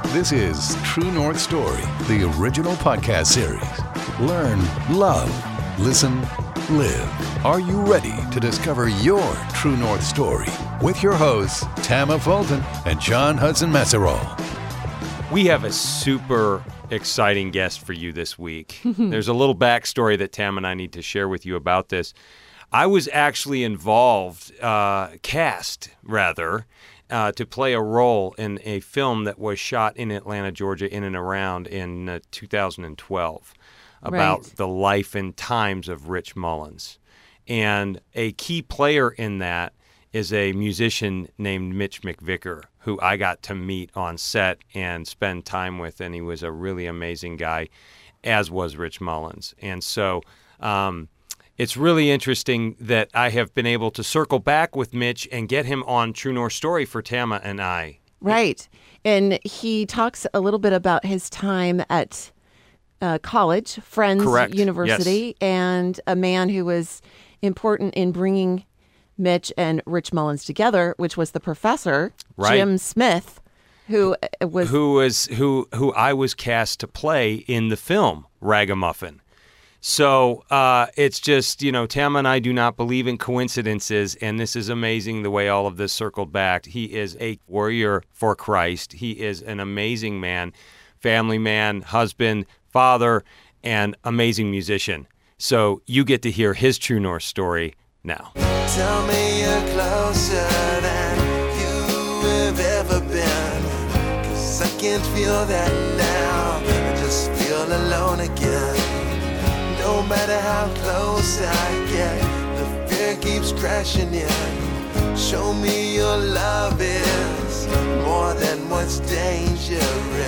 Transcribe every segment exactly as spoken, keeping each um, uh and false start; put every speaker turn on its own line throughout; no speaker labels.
This is True North Story, the original podcast series. Learn, love, listen, live. Are you ready to discover your True North Story? With your hosts, Tama Fulton and John Hudson Messerall.
We have a super exciting guest for you this week. There's a little backstory that Tam and I need to share with you about this. I was actually involved, uh, cast rather, uh, to play a role in a film that was shot in Atlanta, Georgia, in and around in uh, two thousand twelve about
Right.
the life and times of Rich Mullins. And a key player in that is a musician named Mitch McVicker, who I got to meet on set and spend time with, and he was a really amazing guy, as was Rich Mullins. And so um, it's really interesting that I have been able to circle back with Mitch and get him on True North Story for Tama and I.
Right. And he talks a little bit about his time at uh, college, Friends
Correct.
University,
Yes.
and a man who was important in bringing Mitch and Rich Mullins together, which was the professor,
Right.
Jim Smith, who uh, was...
Who was who who I was cast to play in the film Ragamuffin. So uh, it's just, you know, Tama and I do not believe in coincidences, and this is amazing the way all of this circled back. He is a warrior for Christ. He is an amazing man, family man, husband, father, and amazing musician. So you get to hear his True North story now.
Tell me you're closer than you have ever been, 'cause I can't feel that now, I just feel alone again. No matter how close I get, the fear keeps crashing in. Show me your love is more than what's dangerous.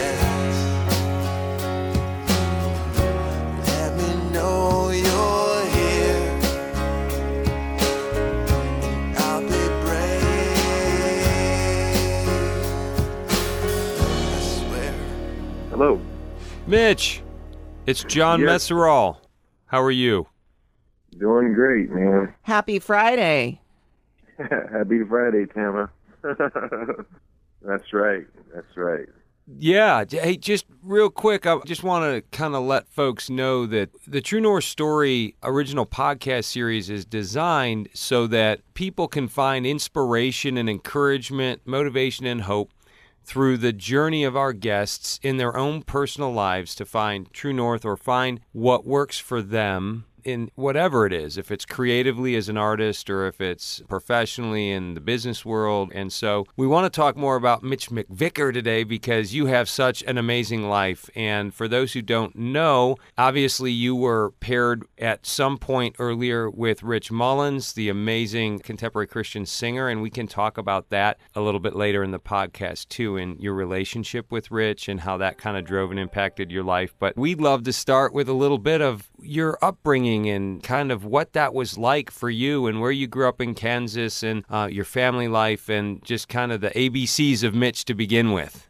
Let me know you're here. I'll be brave, I swear.
Hello.
Mitch, it's John
Yes.
Messerall. How are you?
Doing great, man.
Happy Friday.
Happy Friday, Tama. That's right. That's right.
Yeah. j- Hey, just real quick, I just want to kind of let folks know that the True North Story original podcast series is designed so that people can find inspiration and encouragement, motivation and hope through the journey of our guests in their own personal lives to find true north or find what works for them in whatever it is, if it's creatively as an artist or if it's professionally in the business world. And so we want to talk more about Mitch McVicker today because you have such an amazing life. And for those who don't know, obviously you were paired at some point earlier with Rich Mullins, the amazing contemporary Christian singer. And we can talk about that a little bit later in the podcast too, and your relationship with Rich and how that kind of drove and impacted your life. But we'd love to start with a little bit of your upbringing and kind of what that was like for you and where you grew up in Kansas and uh, your family life and just kind of the A B Cs of Mitch to begin with.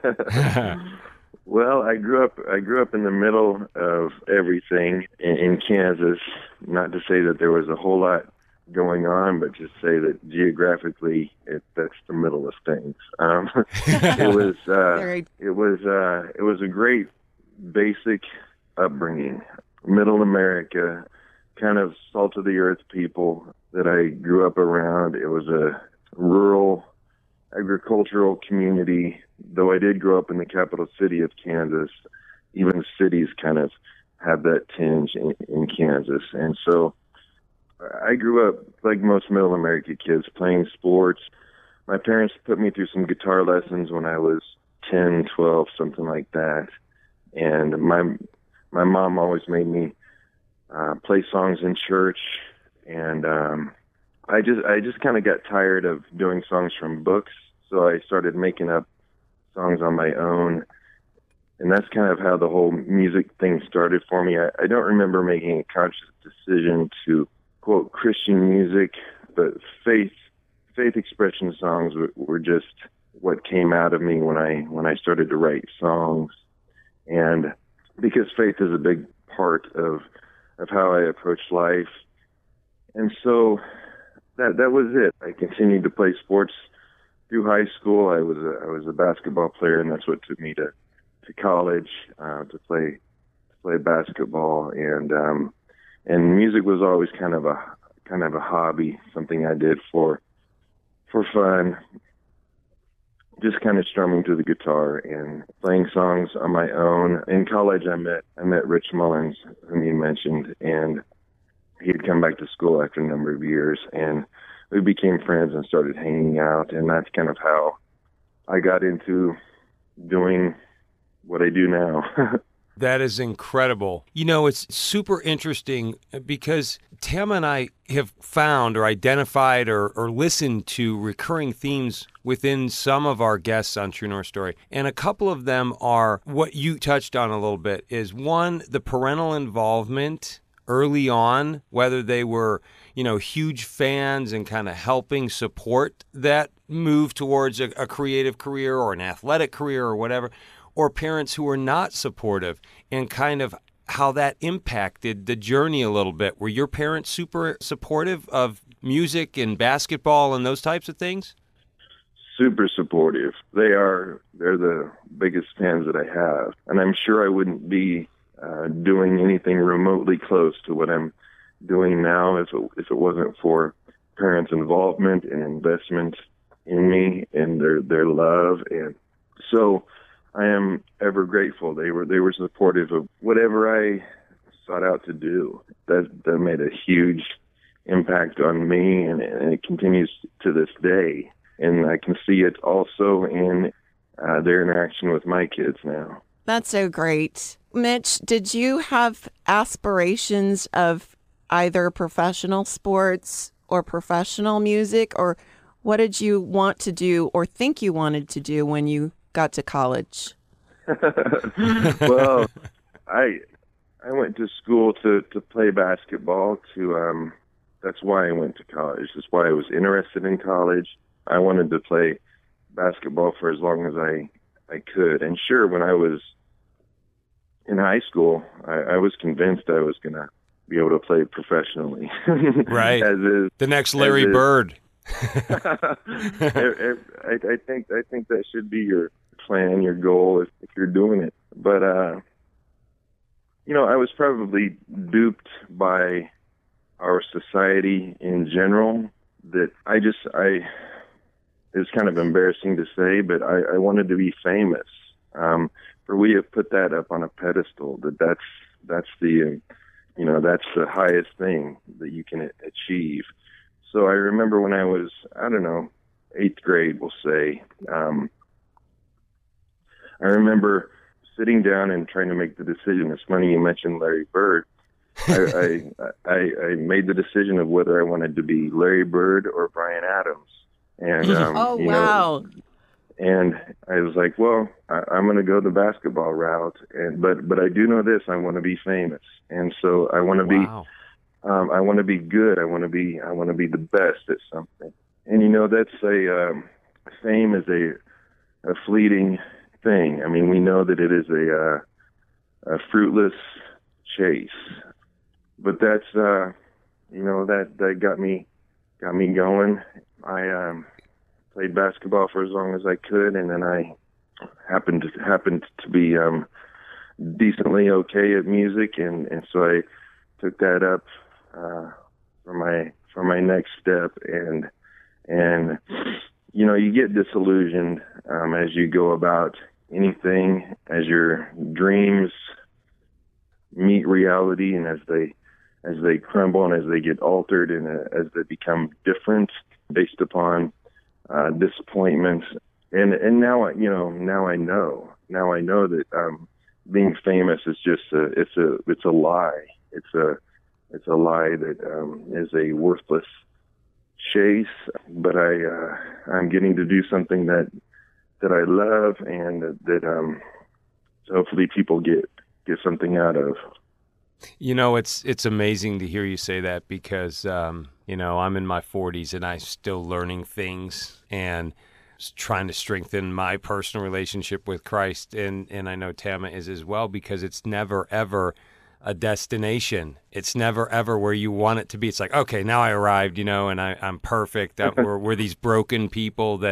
Well, I grew up. I grew up in the middle of everything in, in Kansas. Not to say that there was a whole lot going on, but just say that geographically, it, that's the middle of things. Um, it was. Uh,
Very-
it was. Uh, it was a great basic upbringing. Middle America, kind of salt of the earth people that I grew up around. It was a rural agricultural community, though I did grow up in the capital city of Kansas. Even cities kind of have that tinge in, in Kansas. And so I grew up like most middle America kids playing sports. My parents put me through some guitar lessons when I was ten, twelve, something like that. And my My mom always made me uh, play songs in church, and um, I just I just kind of got tired of doing songs from books, so I started making up songs on my own, and that's kind of how the whole music thing started for me. I, I don't remember making a conscious decision to quote Christian music, but faith faith expression songs were, were just what came out of me when I when I started to write songs, and because faith is a big part of of how I approach life. And so that that was it. I continued to play sports through high school, I was a, I was a basketball player, and that's what took me to to college uh, to play to play basketball. And um, and music was always kind of a kind of a hobby, something I did for for fun. Just kind of strumming to the guitar and playing songs on my own. In college, I met I met Rich Mullins, whom you mentioned, and he had come back to school after a number of years, and we became friends and started hanging out, and that's kind of how I got into doing what I do now.
That is incredible. You know, it's super interesting because Tama and I have found or identified or, or listened to recurring themes within some of our guests on True North Story. And a couple of them are what you touched on a little bit is one, the parental involvement early on, whether they were, you know, huge fans and kind of helping support that move towards a, a creative career or an athletic career or whatever, or parents who were not supportive, and kind of how that impacted the journey a little bit. Were your parents super supportive of music and basketball and those types of things?
Super supportive. They are, they're the biggest fans that I have. And I'm sure I wouldn't be uh, doing anything remotely close to what I'm doing now if it, if it wasn't for parents' involvement and investment in me and their, their love. And so I am ever grateful. They were they were supportive of whatever I sought out to do. That that made a huge impact on me, and, and it continues to this day. And I can see it also in uh, their interaction with my kids now.
That's so great. Mitch, did you have aspirations of either professional sports or professional music, or what did you want to do or think you wanted to do when you got to college?
Well, I I went to school to, to play basketball. To um, that's why I went to college. That's why I was interested in college. I wanted to play basketball for as long as I I could. And sure, when I was in high school, I, I was convinced I was going to be able to play professionally.
Right.
As is,
the next Larry
is,
Bird.
I, I think I think that should be your plan, your goal, if, if you're doing it. But uh, you know, I was probably duped by our society in general. That I just I it's kind of embarrassing to say, but I, I wanted to be famous. Um, for we have put that up on a pedestal. That that's that's the you know that's the highest thing that you can achieve. So I remember when I was, I don't know, eighth grade, we'll say, um, I remember sitting down and trying to make the decision. It's funny you mentioned Larry Bird. I, I, I, I made the decision of whether I wanted to be Larry Bird or Bryan Adams. And um,
oh,
you
wow.
know, and I was like, well, I, I'm going to go the basketball route. And but but I do know this: I want to be famous, and so I want to
Wow.
be. Um, I want to be good. I want to be. I want to be the best at something. And you know, that's a um, fame is a, a fleeting thing. I mean, we know that it is a, uh, a fruitless chase. But that's uh, you know that that got me got me going. I um, played basketball for as long as I could, and then I happened to happened to be um, decently okay at music, and, and so I took that up. Uh, for my for my next step, and and you know you get disillusioned um, as you go about anything, as your dreams meet reality, and as they as they crumble and as they get altered and uh, as they become different based upon uh, disappointments. And and now I you know now I know now I know that um, being famous is just a it's a it's a lie. It's a It's a lie that um, is a worthless chase, but I uh, I'm getting to do something that that I love, and that, that um, hopefully people get get something out of.
You know, it's it's amazing to hear you say that because um, you know I'm in my forties and I'm still learning things and trying to strengthen my personal relationship with Christ, and and I know Tama is as well, because it's never ever a destination. It's never ever where you want it to be. It's like, okay, now I arrived, you know, and I, I'm perfect. I, we're, we're these broken people that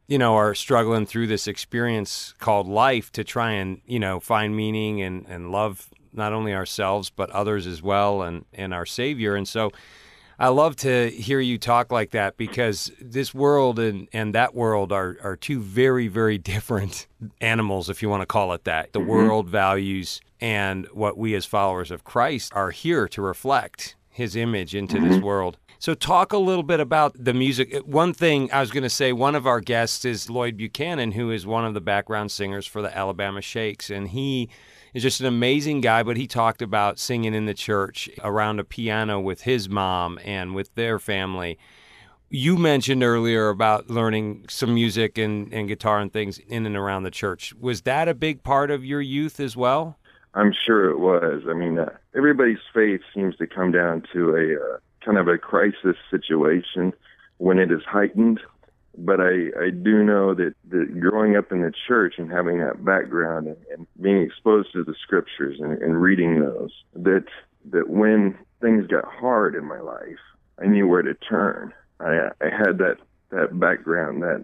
you know, are struggling through this experience called life to try and, you know, find meaning and, and love not only ourselves, but others as well, and, and our Savior. And so I love to hear you talk like that, because this world and, and that world are, are two very, very different animals, if you want to call it that. The mm-hmm. world values and what we as followers of Christ are here to reflect his image into mm-hmm. this world. So talk a little bit about the music. One thing I was going to say, one of our guests is Lloyd Buchanan, who is one of the background singers for the Alabama Shakes. And he is just an amazing guy, but he talked about singing in the church around a piano with his mom and with their family. You mentioned earlier about learning some music and, and guitar and things in and around the church. Was that a big part of your youth as well?
I'm sure it was. I mean, uh, everybody's faith seems to come down to a uh, kind of a crisis situation when it is heightened. But I, I do know that, that growing up in the church and having that background and, and being exposed to the scriptures and, and reading those, that that when things got hard in my life, I knew where to turn. I, I had that, that background, that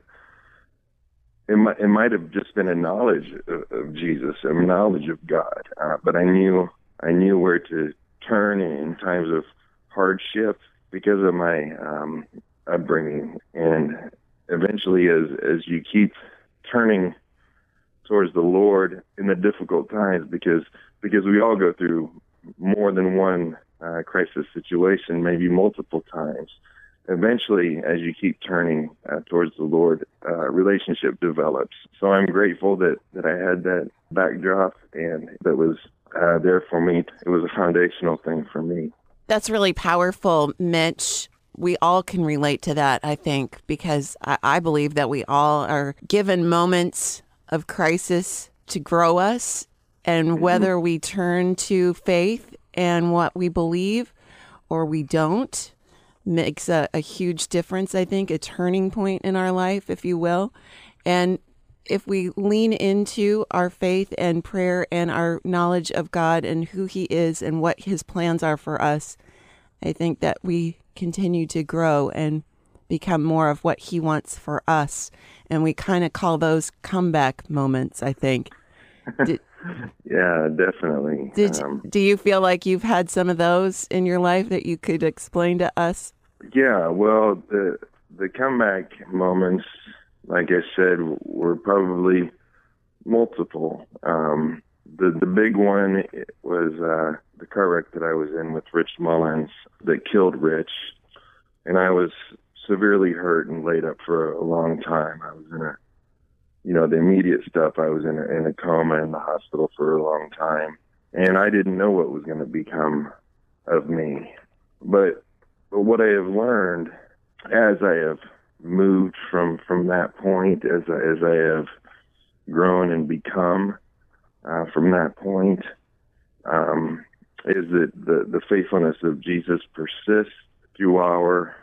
it might, it might have just been a knowledge of, of Jesus, a knowledge of God, uh, but I knew I knew where to turn in times of hardship because of my um, upbringing. And eventually, as as you keep turning towards the Lord in the difficult times, because because we all go through more than one uh, crisis situation, maybe multiple times. Eventually, as you keep turning uh, towards the Lord, uh, relationship develops. So I'm grateful that, that I had that backdrop and that was uh, there for me. It was a foundational thing for me.
That's really powerful, Mitch. We all can relate to that, I think, because I, I believe that we all are given moments of crisis to grow us, and whether we turn to faith and what we believe or we don't makes a, a huge difference, I think, a turning point in our life, if you will. And if we lean into our faith and prayer and our knowledge of God and who he is and what his plans are for us, I think that we continue to grow and become more of what he wants for us. And we kind of call those comeback moments, I think. Did,
yeah, definitely.
Did um, do you feel like you've had some of those in your life that you could explain to us?
Yeah, well, the the comeback moments, like I said, were probably multiple. Um, the the big one was uh, the car wreck that I was in with Rich Mullins that killed Rich, and I was severely hurt and laid up for a long time. I was in a You know, the immediate stuff, I was in a, in a coma in the hospital for a long time. And I didn't know what was going to become of me. But, but what I have learned as I have moved from, from that point, as I, as I have grown and become uh, from that point, um, is that the, the faithfulness of Jesus persists through our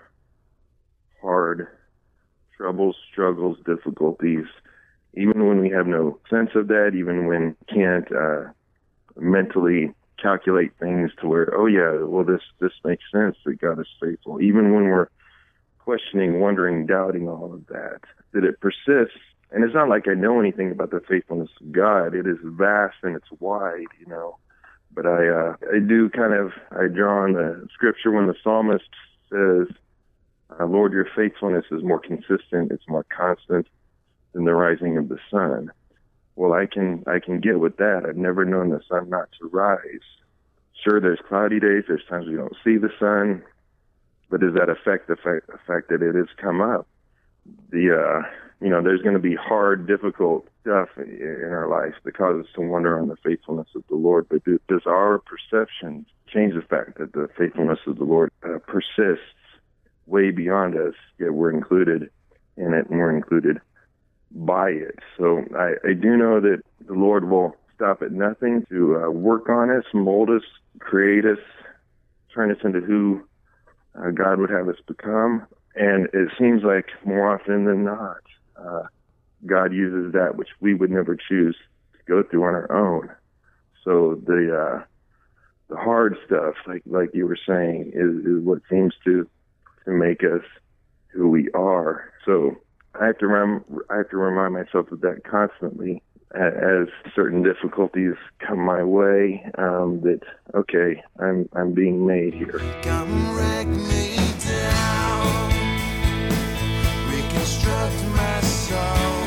hard troubles, struggles, difficulties, even when we have no sense of that, even when we can't uh, mentally calculate things to where, oh yeah, well this this makes sense that God is faithful. Even when we're questioning, wondering, doubting all of that, that it persists. And it's not like I know anything about the faithfulness of God. It is vast and it's wide, you know. But I uh, I do kind of, I draw on the scripture when the psalmist says, uh, Lord, your faithfulness is more consistent, it's more constant than the rising of the sun. Well, I can I can get with that. I've never known the sun not to rise. Sure, there's cloudy days, there's times we don't see the sun, but does that affect the fact, the fact that it has come up? The uh, you know, there's going to be hard, difficult stuff in our life that causes us to wonder on the faithfulness of the Lord. But does our perception change the fact that the faithfulness of the Lord uh, persists way beyond us, yet we're included in it and we're included by it? So I, I do know that the Lord will stop at nothing to uh, work on us, mold us, create us, turn us into who uh, God would have us become. And it seems like more often than not, uh, God uses that which we would never choose to go through on our own. So the uh, the hard stuff, like like you were saying, is, is what seems to to make us who we are. So I have to rem- I have to remind myself of that constantly as certain difficulties come my way. Um, that okay, I'm I'm being made here.
Come wreck me down, reconstruct my soul,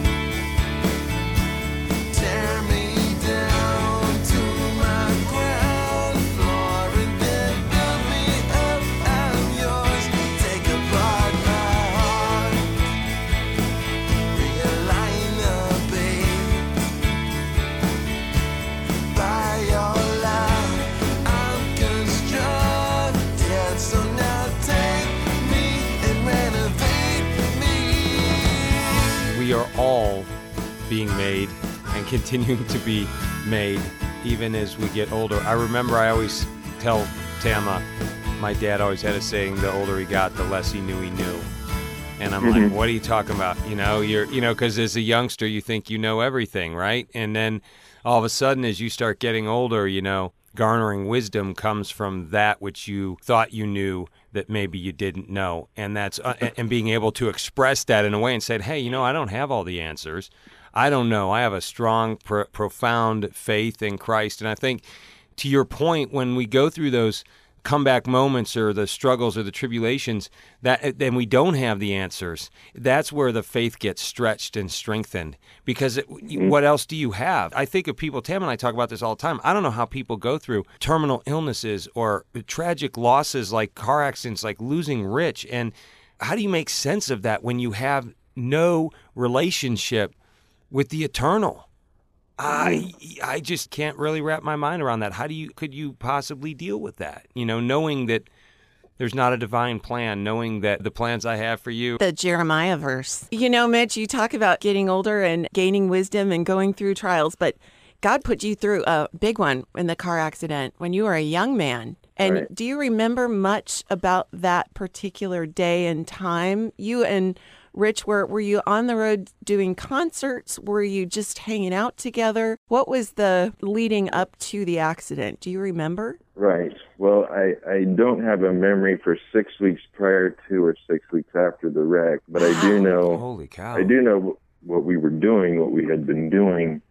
tear me down to my ground floor, and then build me up. I'm yours. Take apart my heart, realign the beat. By your love, I'm constructed. So now take me and renovate me.
We are all being made and continuing to be made even as we get older. I remember I always tell Tama, my dad always had a saying, the older he got, the less he knew he knew. And I'm like, what are you talking about? You know, you're, you know, because as a youngster, you think you know everything, right? And then all of a sudden, as you start getting older, you know, garnering wisdom comes from that which you thought you knew that maybe you didn't know. And that's, uh, and being able to express that in a way and say, hey, you know, I don't have all the answers. I don't know. I have a strong, pro- profound faith in Christ. And I think, to your point, when we go through those comeback moments or the struggles or the tribulations, that then we don't have the answers, that's where the faith gets stretched and strengthened. Because it, what else do you have? I think of people, Tam and I talk about this all the time. I don't know how people go through terminal illnesses or tragic losses like car accidents, like losing Rich. And how do you make sense of that when you have no relationship with the eternal? I I just can't really wrap my mind around that. How do you could you possibly deal with that? You know, knowing that there's not a divine plan, knowing that the plans I have for you.
The Jeremiah verse. You know, Mitch, you talk about getting older and gaining wisdom and going through trials, but God put you through a big one in the car accident when you were a young man. And
Right.
do you remember much about that particular day and time? You and Rich, were, were you on the road doing concerts? Were you just hanging out together? What was the leading up to the accident? Do you remember?
Right. Well, I, I don't have a memory for six weeks prior to or six weeks after the wreck, but I do know.
Holy cow.
I do know what we were doing, what we had been doing.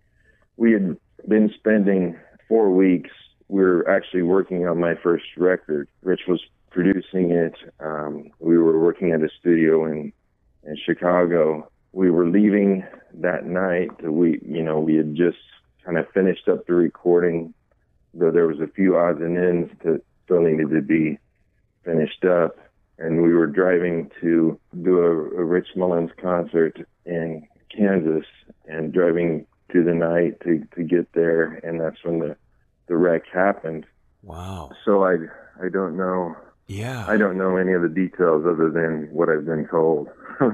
We had been spending four weeks. We were actually working on my first record. Rich was producing it. Um, we were working at a studio in in Chicago. We were leaving that night. We, you know, we had just kind of finished up the recording, though there was a few odds and ends that still needed to be finished up. And we were driving to do a, a Rich Mullins concert in Kansas and driving through the night to, to get there. And that's when the, the wreck happened.
Wow.
So I, I don't know.
Yeah.
I don't know any of the details other than what I've been told.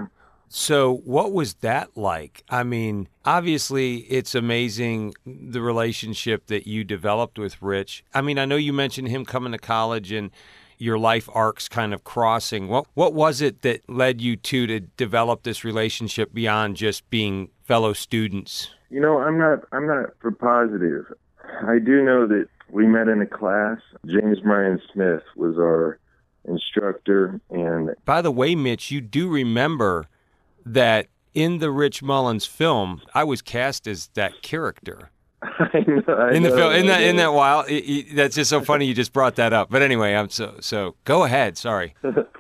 So what was that like? I mean, obviously it's amazing the relationship that you developed with Rich. I mean, I know you mentioned him coming to college and your life arcs kind of crossing. What what was it that led you two to develop this relationship beyond just being fellow students?
You know, I'm not I'm not for positive. I do know that we met in a class. James Bryan Smith was our instructor. And
by the way, Mitch, you do remember that in the Rich Mullins film, I was cast as that character.
I know, I
in the
know,
film, in
I
that in
know.
that while, it, it, that's just so funny. You just brought that up. But anyway, I'm so so. Go ahead. Sorry.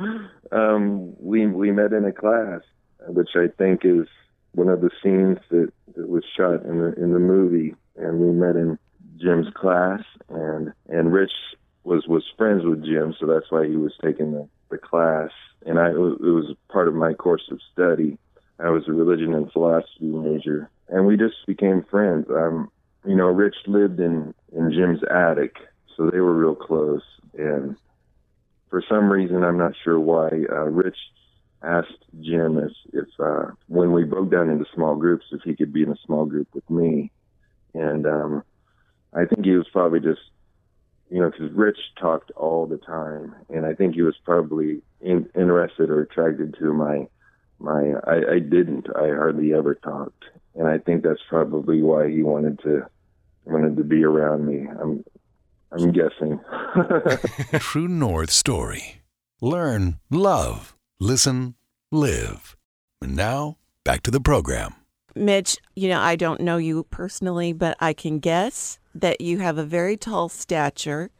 um, we we met in a class, which I think is one of the scenes that, that was shot in the in the movie, and we met in Jim's class, and and Rich was was friends with Jim, so that's why he was taking the, the class. And I, it was part of my course of study. I was a religion and philosophy major, and we just became friends. Um, you know, Rich lived in, in Jim's attic, so they were real close. And for some reason, I'm not sure why, uh, Rich asked Jim if, if uh, when we broke down into small groups, if he could be in a small group with me. And um, I think he was probably just, you know, because Rich talked all the time, and I think he was probably in, interested or attracted to my, my. I, I didn't. I hardly ever talked, and I think that's probably why he wanted to, wanted to be around me. I'm, I'm guessing.
True North Story. Learn, love, listen, live. And now, back to the program.
Mitch, you know, I don't know you personally, but I can guess that you have a very tall stature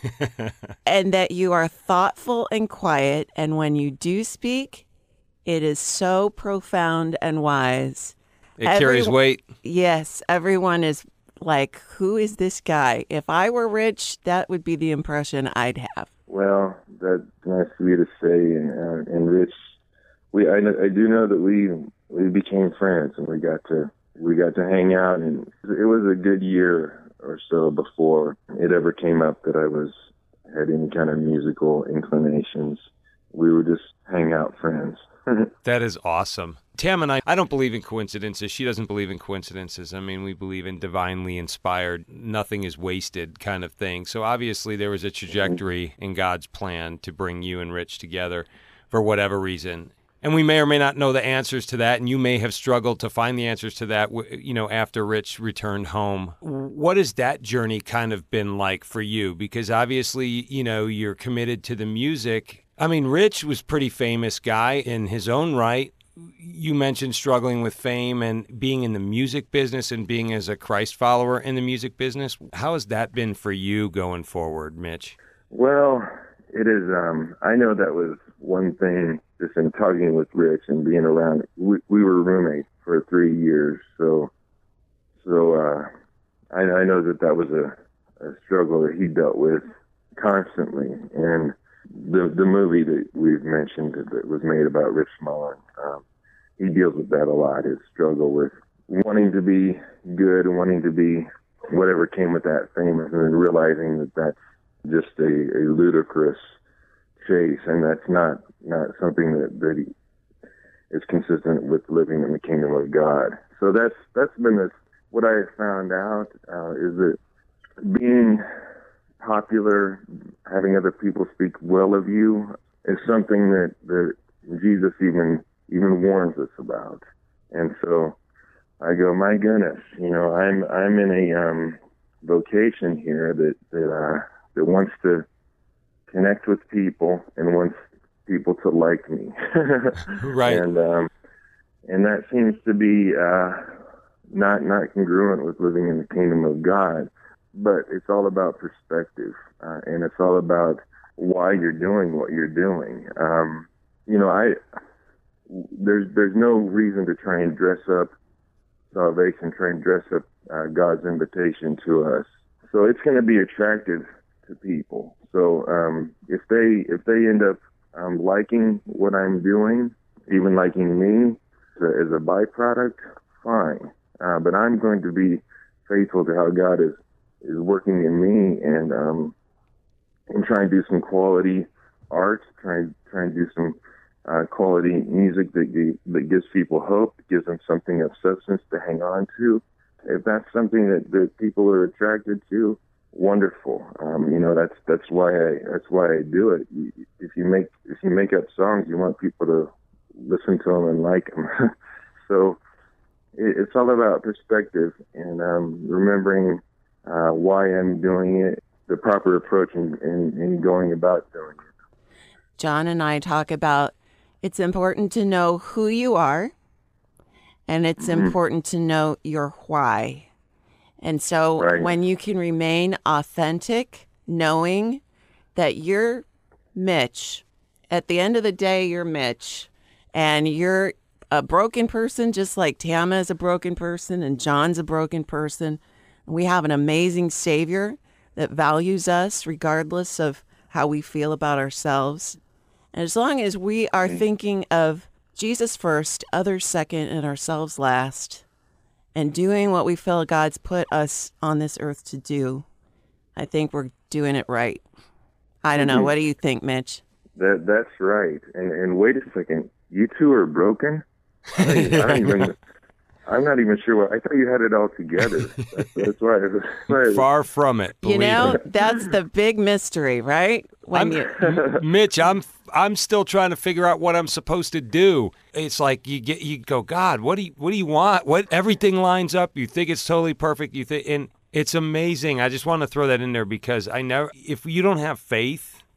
and that you are thoughtful and quiet. And when you do speak, it is so profound and wise.
It carries
Every-
weight.
Yes, everyone is like, who is this guy? If I were rich, that would be the impression I'd have.
Well, that's nice of you to say. And, uh, and Rich, we I, know, I do know that we we became friends, and we got to we got to hang out, and it was a good year or so before it ever came up that I was had any kind of musical inclinations. We were just hang out friends.
That is awesome. Tam and I, I don't believe in coincidences. She doesn't believe in coincidences. I mean, we believe in divinely inspired, nothing is wasted kind of thing. So obviously there was a trajectory in God's plan to bring you and Rich together for whatever reason. And we may or may not know the answers to that, and you may have struggled to find the answers to that, you know, after Rich returned home. What has that journey kind of been like for you? Because obviously, you know, you're committed to the music. I mean, Rich was a pretty famous guy in his own right. You mentioned struggling with fame and being in the music business and being as a Christ follower in the music business. How has that been for you going forward, Mitch?
Well, it is. Um, I know that was one thing, just in talking with Rich and being around. We, we were roommates for three years, so so uh, I, I know that that was a, a struggle that he dealt with constantly. And the the movie that we've mentioned that was made about Rich Mullen, um, he deals with that a lot. His struggle with wanting to be good and wanting to be whatever came with that fame, and then realizing that that's just a, a ludicrous chase, and that's not, not something that, that he is consistent with living in the kingdom of God. So that's that's been this, what I have found out uh, is that being popular, having other people speak well of you, is something that, that Jesus even even warns us about. And so I go, my goodness, you know, I'm I'm in a um, vocation here that that uh, that wants to connect with people and wants people to like me.
Right.
And um, and that seems to be uh, not not congruent with living in the kingdom of God. But it's all about perspective, uh, and it's all about why you're doing what you're doing. Um, you know, I there's there's no reason to try and dress up salvation, try and dress up uh, God's invitation to us. So it's going to be attractive to people. So um, if they if they end up um, liking what I'm doing, even liking me as a, as a byproduct, fine. Uh, but I'm going to be faithful to how God is is working in me, and um, and try and do some quality art, try and try and do some uh, quality music that that gives people hope, gives them something of substance to hang on to. If that's something that, that people are attracted to, wonderful. Um, you know, that's that's why I that's why I do it. If you make if you make up songs, you want people to listen to them and like them. So it, it's all about perspective and um, remembering uh, why I'm doing it, the proper approach in, in, in going about doing it.
John and I talk about it's important to know who you are, and it's mm-hmm. important to know your why. And so
right.
when you can remain authentic, knowing that you're Mitch, at the end of the day, you're Mitch, and you're a broken person, just like Tama is a broken person and John's a broken person. We have an amazing Savior that values us regardless of how we feel about ourselves. And as long as we are thinking of Jesus first, others second, and ourselves last, and doing what we feel God's put us on this earth to do, I think we're doing it right. I don't know. Mm-hmm. What do you think, Mitch?
That That's right. And, and wait a second. You two are broken? I don't, I don't even... I'm not even sure what, I thought you had it all together. That's, that's why. That's why
Far from it.
You know,
me.
That's the big mystery, right? When
I'm,
you...
Mitch, I'm I'm still trying to figure out what I'm supposed to do. It's like you get you go, God, what do you what do you want? What everything lines up. You think it's totally perfect. You think, and it's amazing. I just want to throw that in there because I know if you don't have faith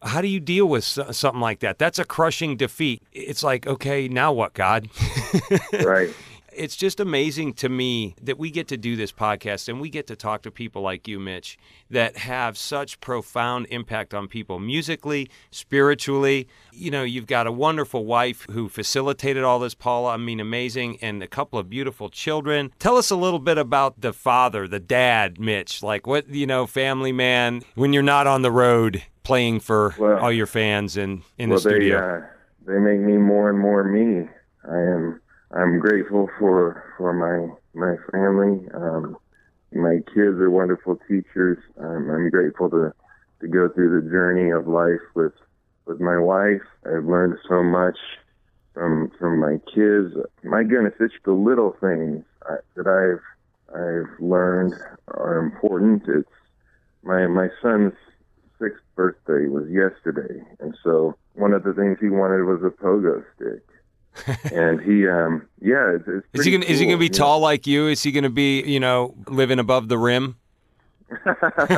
How do you deal with so- something like that? That's a crushing defeat. It's like, okay, now what, God?
Right.
It's just amazing to me that we get to do this podcast and we get to talk to people like you, Mitch, that have such profound impact on people musically, spiritually. You know, you've got a wonderful wife who facilitated all this, Paula. I mean, amazing. And a couple of beautiful children. Tell us a little bit about the father, the dad, Mitch. Like what, you know, family man, when you're not on the road playing for
well,
all your fans and in
well,
the studio.
They, uh, they make me more and more me. I am... I'm grateful for, for my my family. Um, my kids are wonderful teachers. Um, I'm grateful to, to go through the journey of life with with my wife. I've learned so much from from my kids. My goodness, it's the little things I, that I've I've learned are important. It's my my son's sixth birthday was yesterday, and so one of the things he wanted was a pogo stick. And he, um, yeah, it's, it's
is he gonna
cool,
is he gonna be
you
tall
know?
like you? Is he gonna be, you know, living above the rim?
So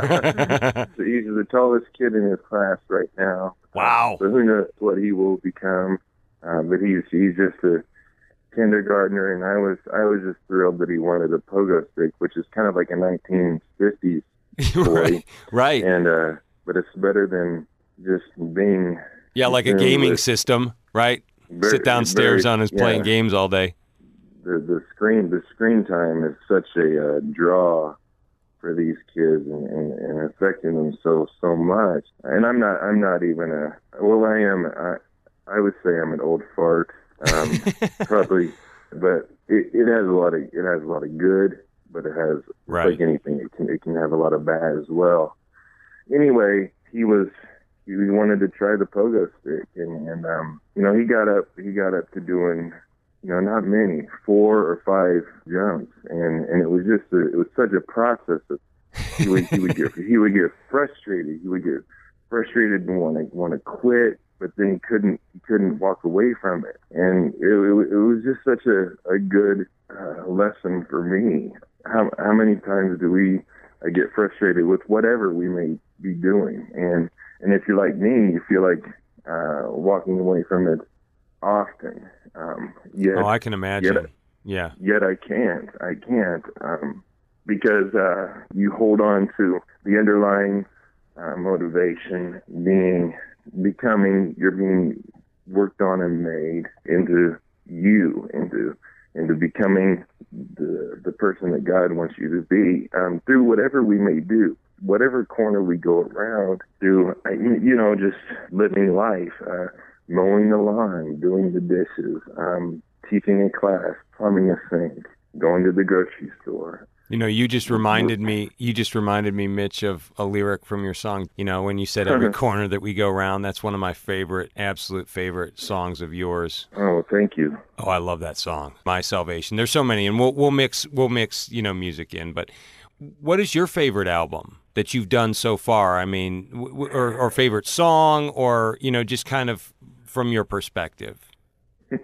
he's the tallest kid in his class right now.
Wow!
Uh, so who knows what he will become? Uh, but he's he's just a kindergartner, and I was I was just thrilled that he wanted a pogo stick, which is kind of like a nineteen fifties toy.
Right, right.
And uh, but it's better than just being
yeah, like a gaming with, system, right? Very, Sit downstairs very, on his playing yeah. games all day.
The the screen the screen time is such a uh, draw for these kids and, and, and affecting them so so much. And I'm not I'm not even a well I am I I would say I'm an old fart um, probably, but it, it has a lot of it has a lot of good, but it has
right.
like anything it can it can have a lot of bad as well. Anyway, he was. He wanted to try the pogo stick, and, and um, you know, he got up. He got up to doing, you know, not many, four or five jumps, and, and it was just, a, it was such a process. Of, he would he would get he would get frustrated. He would get frustrated and want to want to quit, but then he couldn't he couldn't walk away from it, and it it, it was just such a a good uh, lesson for me. How how many times do we uh, get frustrated with whatever we may be doing, and And if you're like me, you feel like uh, walking away from it often. Um, yet,
oh, I can imagine.
Yet,
yeah.
Yet I can't. I can't um, because uh, you hold on to the underlying uh, motivation, being, becoming, you're being worked on and made into you, into into becoming the the person that God wants you to be um, through whatever we may do. Whatever corner we go around, through, you know, just living life, uh, mowing the lawn, doing the dishes, um, teaching a class, plumbing a sink, going to the grocery store.
You know, you just reminded me, you just reminded me, Mitch, of a lyric from your song. You know, when you said every corner that we go around, that's one of my favorite, absolute favorite songs of yours.
Oh, thank you.
Oh, I love that song, My Salvation. There's so many, and we'll we'll mix we'll mix you know music in. But what is your favorite album that you've done so far? I mean, w- or, or favorite song, or you know, just kind of from your perspective.
uh,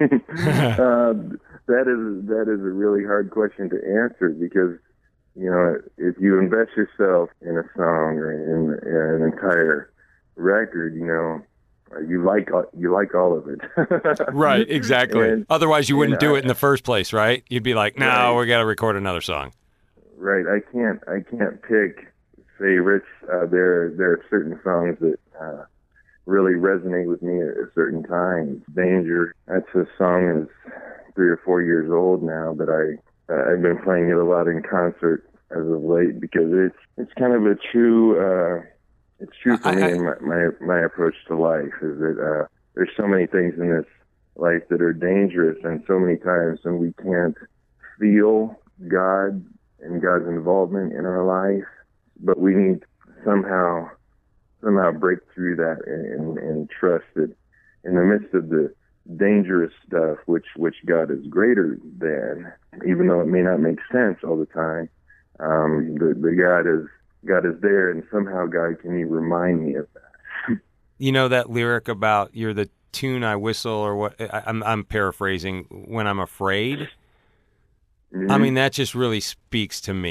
that is that is a really hard question to answer because, you know, if you invest yourself in a song or in, in an entire record, you know, you like you like all of it.
Right, exactly. And, Otherwise, you wouldn't do I, it in the first place, right? You'd be like, no, right. we got to record another song.
Right. I can't. I can't pick favorites. Uh, there, there are certain songs that uh, really resonate with me at a certain time. Danger. That's a song that's three or four years old now, but I. Uh, I've been playing it a lot in concert as of late because it's it's kind of a true uh, it's true for I, me I, and my, my my approach to life is that uh, there's so many things in this life that are dangerous, and so many times when we can't feel God and God's involvement in our life, but we need to somehow somehow break through that and, and, and trust that in the midst of the dangerous stuff, which which God is greater than, even though it may not make sense all the time, um, the, the God is God is there, and somehow God can remind me of that.
You know that lyric about "You're the tune I whistle," or what? I, I'm I'm paraphrasing. When I'm afraid, mm-hmm. I mean that just really speaks to me.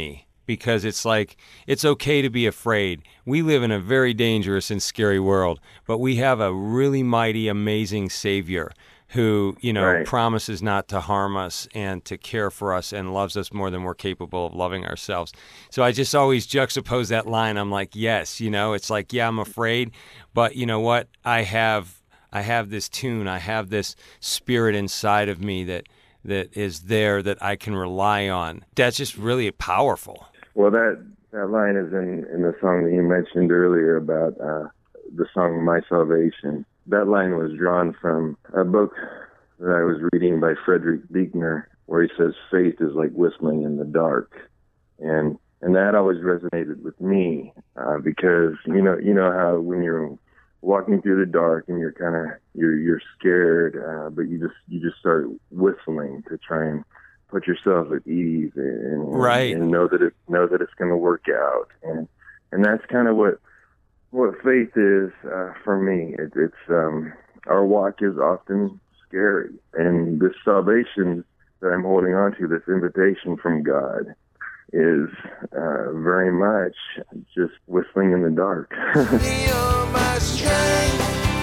because it's like, it's okay to be afraid. We live in a very dangerous and scary world, but we have a really mighty, amazing Savior who, you know,
Right.
promises not to harm us and to care for us and loves us more than we're capable of loving ourselves. So I just always juxtapose that line. I'm like, yes, you know, it's like, yeah, I'm afraid, but you know what? I have, I have this tune. I have this spirit inside of me that, that is there that I can rely on. That's just really powerful.
Well, that that line is in, in the song that you mentioned earlier about uh, the song My Salvation. That line was drawn from a book that I was reading by Frederick Buechner, where he says faith is like whistling in the dark, and and that always resonated with me uh, because you know you know how when you're walking through the dark and you're kind of you're you're scared, uh, but you just you just start whistling to try and put yourself at ease and,
Right.
and know that it know that it's going to work out, and and that's kind of what. What faith is uh, for me, it, it's um, our walk is often scary, and this salvation that I'm holding on to, this invitation from God, is uh, very much just whistling in the dark.
You're my strength.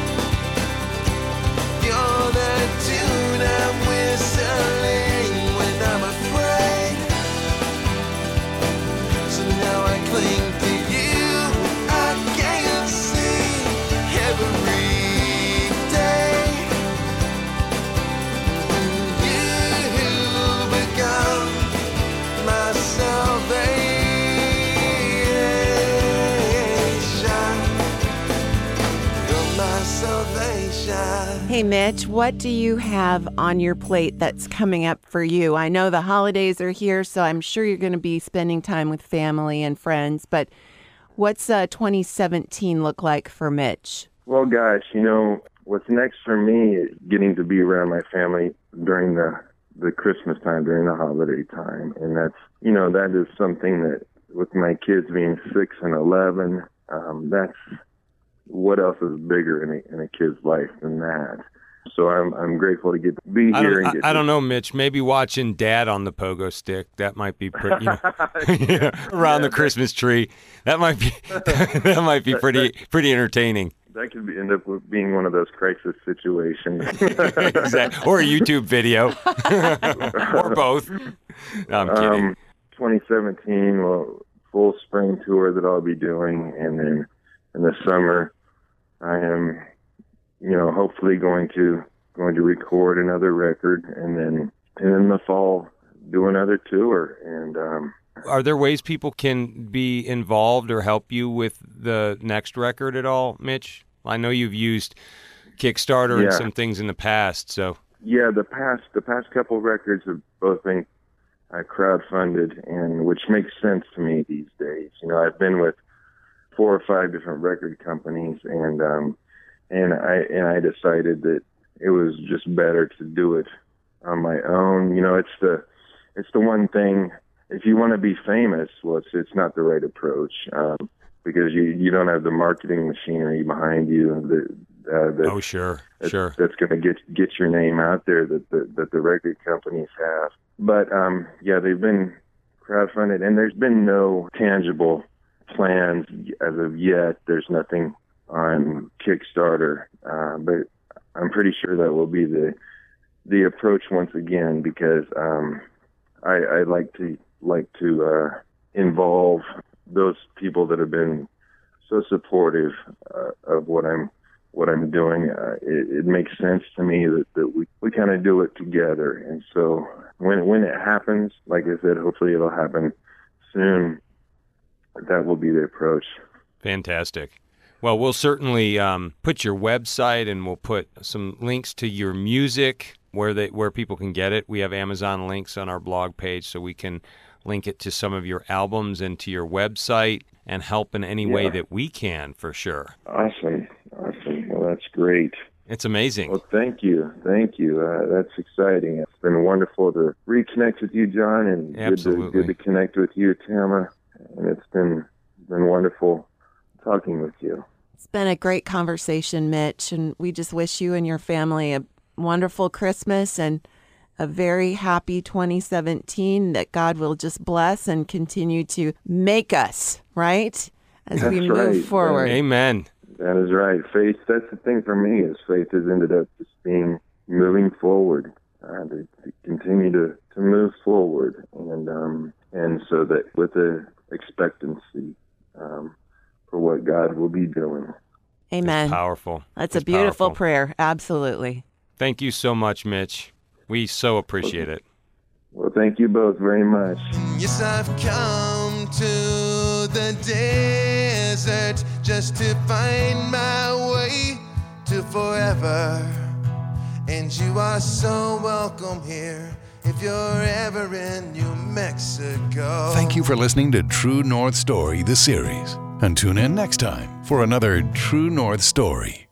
You're the tune I'm whistling when I'm afraid. So now I cling to you. I can't see every day. You become my salvation. You're my salvation.
Hey, Mitch, what do you have on your plate that's coming up for you? I know the holidays are here, so I'm sure you're going to be spending time with family and friends, but what's uh, twenty seventeen look like for Mitch?
Well, gosh, you know, what's next for me is getting to be around my family during the, the Christmas time, during the holiday time. And that's, you know, that is something that with my kids being six and eleven, um, that's, what else is bigger in a, in a kid's life than that? So I'm I'm grateful to get to be
I
here.
don't,
and get
I, I
to-
don't know, Mitch. Maybe watching Dad on the pogo stick. That might be pretty. You know, yeah, around the Christmas tree. That might be. that might be pretty pretty entertaining.
That could be, end up with being one of those crisis situations.
Exactly. Or a YouTube video, or both. No, I'm kidding.
Um, twenty seventeen, well, full spring tour that I'll be doing, and then in the summer, I am, you know, hopefully going to going to record another record, and then and in the fall do another tour. And um,
Are there ways people can be involved or help you with the next record at all, Mitch? I know you've used Kickstarter and
Yeah.
some things in the past, so.
yeah, the past the past couple records have both been uh, crowdfunded, and which makes sense to me these days. You know, I've been with four or five different record companies, and um, and I and I decided that it was just better to do it on my own. You know, it's the it's the one thing. If you want to be famous, well, it's it's not the right approach um, because you you don't have the marketing machinery behind you that uh, that
Oh, sure,
that's,
sure.
that's going to get get your name out there that the, that the record companies have. But um, yeah, they've been crowdfunded, and there's been no tangible plans as of yet. There's nothing on Kickstarter, uh, but I'm pretty sure that will be the the approach once again, because um, I, I like to like to uh, involve those people that have been so supportive uh, of what I'm what I'm doing. Uh, it, it makes sense to me that, that we, we kind of do it together. And so when when it happens, like I said, hopefully it'll happen soon. That will be the approach.
Fantastic. Well, we'll certainly um, put your website, and we'll put some links to your music where they where people can get it. We have Amazon links on our blog page, so we can link it to some of your albums and to your website and help in any way
Yeah.
that we can, for sure.
Awesome. Awesome. Well, that's great.
It's amazing.
Well, thank you. Thank you. Uh, that's exciting. It's been wonderful to reconnect with you, John, and good to,
Absolutely.
good to connect with you, Tama. And it's been been wonderful talking with you.
It's been a great conversation, Mitch, and we just wish you and your family a wonderful Christmas and a very happy twenty seventeen, that God will just bless and continue to make us, right? As
That's
we move
right.
forward.
Amen.
That is right. Faith, that's the thing for me, is faith has ended up just being moving forward, uh, to, to continue to, to move forward. And um, and so that with the expectancy um, for what God will be doing.
Amen.
It's powerful.
That's
It's
a beautiful
powerful.
prayer. Absolutely.
Thank you so much, Mitch. We so appreciate it.
Well, thank you both very much.
Yes, I've come to the desert just to find my way to forever. And you are so welcome here if you're ever in New Mexico.
Thank you for listening to True North Story, the series. And tune in next time for another True North Story.